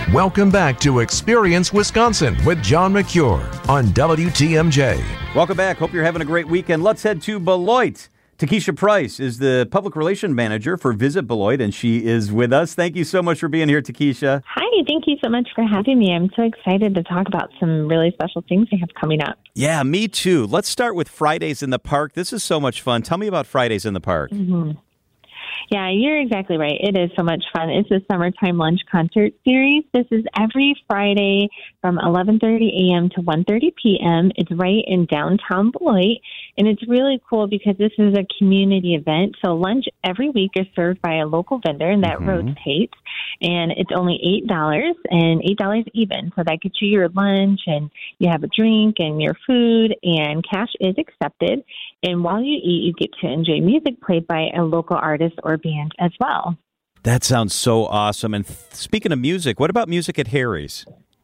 Welcome back to Experience Wisconsin with John McCure on WTMJ. Welcome back. Hope you're having a great weekend. Let's head to Beloit. Takesha Price is the public relations manager for Visit Beloit, and she is with us. Thank you so much for being here, Takesha. Hi, thank you so much for having me. I'm so excited to talk about some really special things we have coming up. Yeah, me too. Let's start with Fridays in the Park. This is so much fun. Tell me about Fridays in the Park. Mm-hmm. Yeah, you're exactly right. It is so much fun. It's a summertime lunch concert series. This is every Friday from 11:30 a.m. to 1:30 p.m. It's right in downtown Beloit, and it's really cool because this is a community event. So lunch every week is served by a local vendor, and that rotates, and it's only $8 and $8 even. So that gets you your lunch, and you have a drink and your food, and cash is accepted. And while you eat, you get to enjoy music played by a local artist or band as well. That sounds so awesome. And speaking of music, what about music at Harry's?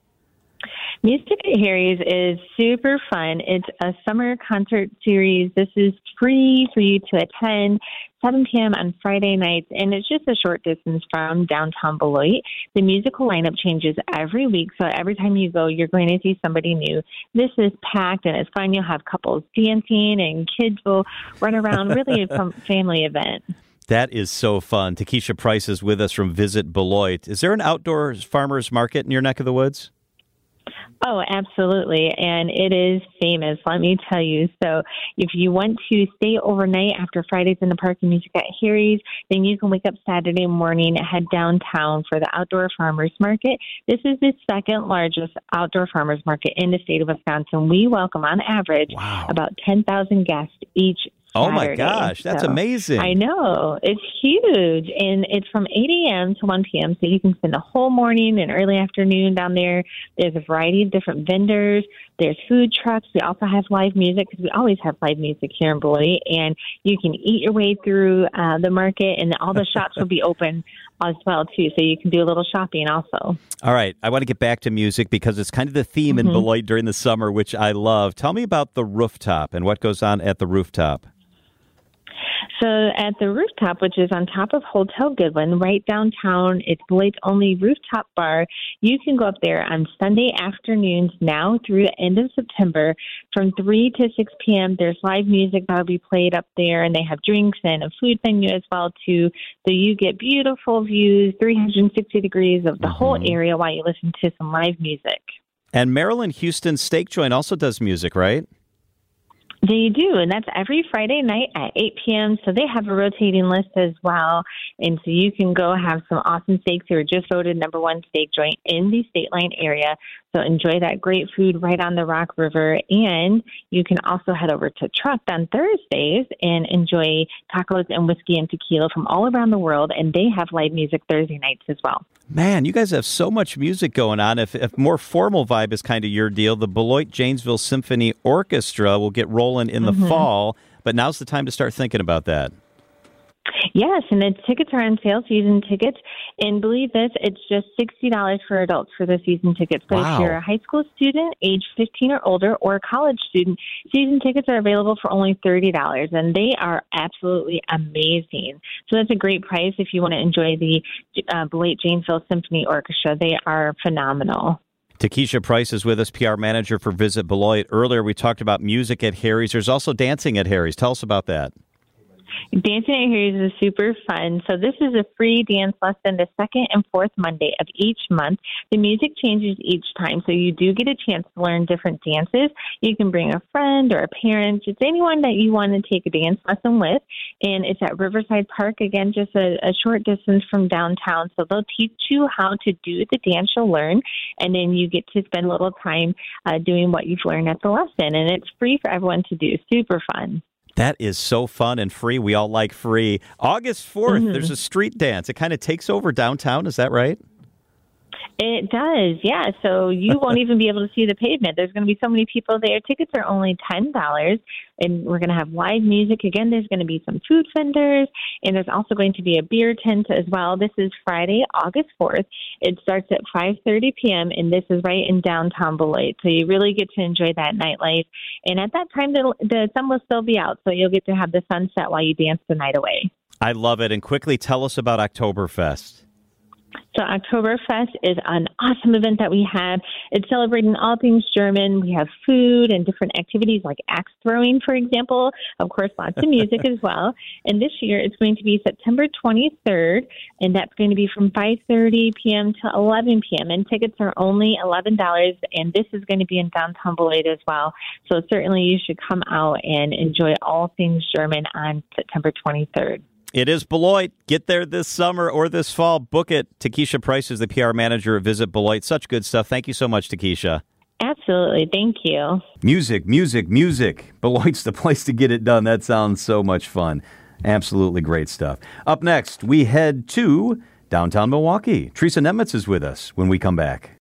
Music at Harry's is super fun. It's a summer concert series. This is free for you to attend, 7 p.m. on Friday nights, and it's just a short distance from downtown Beloit. The musical lineup changes every week, so every time you go, you're going to see somebody new. This is packed, and it's fun. You'll have couples dancing, and kids will run around. Really a family event. That is so fun. Takesha Price is with us from Visit Beloit. Is there an outdoor farmers market in your neck of the woods? Oh, absolutely. And it is famous, let me tell you. So if you want to stay overnight after Fridays in the Park and Music at Harry's, then you can wake up Saturday morning and head downtown for the Outdoor Farmers Market. This is the second largest outdoor farmers market in the state of Wisconsin. We welcome, on average, about 10,000 guests each Saturday. Oh, my gosh. That's amazing. I know. It's huge. And it's from 8 a.m. to 1 p.m., so you can spend the whole morning and early afternoon down there. There's a variety of different vendors. There's food trucks. We also have live music because we always have live music here in Beloit. And you can eat your way through the market, and all the shops will be open as well, too, so you can do a little shopping also. All right. I want to get back to music because it's kind of the theme in Beloit during the summer, which I love. Tell me about the rooftop and what goes on at the rooftop. So at the rooftop, which is on top of Hotel Goodwin, right downtown, it's Beloit's only rooftop bar. You can go up there on Sunday afternoons now through the end of September from 3 to 6 p.m. There's live music that will be played up there, and they have drinks and a food menu as well, too. So you get beautiful views, 360 degrees of the whole area while you listen to some live music. And Maryland Houston Steak Joint also does music, right? They do, and that's every Friday night at 8 p.m., so they have a rotating list as well, and so you can go have some awesome steaks. They were just voted #1 steak joint in the State Line area, so enjoy that great food right on the Rock River, and you can also head over to Trucked on Thursdays and enjoy tacos and whiskey and tequila from all around the world, and they have live music Thursday nights as well. Man, you guys have so much music going on. If more formal vibe is kind of your deal, the Beloit Janesville Symphony Orchestra will get rolling in the fall, but now's the time to start thinking about that. Yes, and the tickets are on sale, season tickets. And believe this, it's just $60 for adults for the season tickets. But if you're a high school student, age 15 or older, or a college student, season tickets are available for only $30, and they are absolutely amazing. So that's a great price if you want to enjoy the Beloit Janesville Symphony Orchestra. They are phenomenal. Takesha Price is with us, PR manager for Visit Beloit. Earlier, we talked about music at Harry's. There's also dancing at Harry's. Tell us about that. Dancing at Harry's is super fun. So this is a free dance lesson the second and fourth Monday of each month. The music changes each time, so you do get a chance to learn different dances. You can bring a friend or a parent, just anyone that you want to take a dance lesson with. And it's at Riverside Park, again, just a short distance from downtown. So they'll teach you how to do the dance you'll learn, and then you get to spend a little time doing what you've learned at the lesson. And it's free for everyone to do. Super fun. That is so fun and free. We all like free. August 4th, there's a street dance. It kind of takes over downtown. Is that right? It does, yeah. So you won't even be able to see the pavement. There's going to be so many people there. Tickets are only $10, and we're going to have live music. Again, there's going to be some food vendors, and there's also going to be a beer tent as well. This is Friday, August 4th. It starts at 5:30 p.m., and this is right in downtown Beloit. So you really get to enjoy that nightlife. And at that time, the sun will still be out, so you'll get to have the sunset while you dance the night away. I love it. And quickly tell us about Oktoberfest. So Oktoberfest is an awesome event that we have. It's celebrating all things German. We have food and different activities like axe throwing, for example. Of course, lots of music as well. And this year it's going to be September 23rd, and that's going to be from 5:30 p.m. to 11 p.m. And tickets are only $11, and this is going to be in downtown Beloit as well. So certainly you should come out and enjoy all things German on September 23rd. It is Beloit. Get there this summer or this fall. Book it. Takesha Price is the PR manager of Visit Beloit. Such good stuff. Thank you so much, Takesha. Absolutely. Thank you. Music, music, music. Beloit's the place to get it done. That sounds so much fun. Absolutely great stuff. Up next, we head to downtown Milwaukee. Teresa Nemitz is with us when we come back.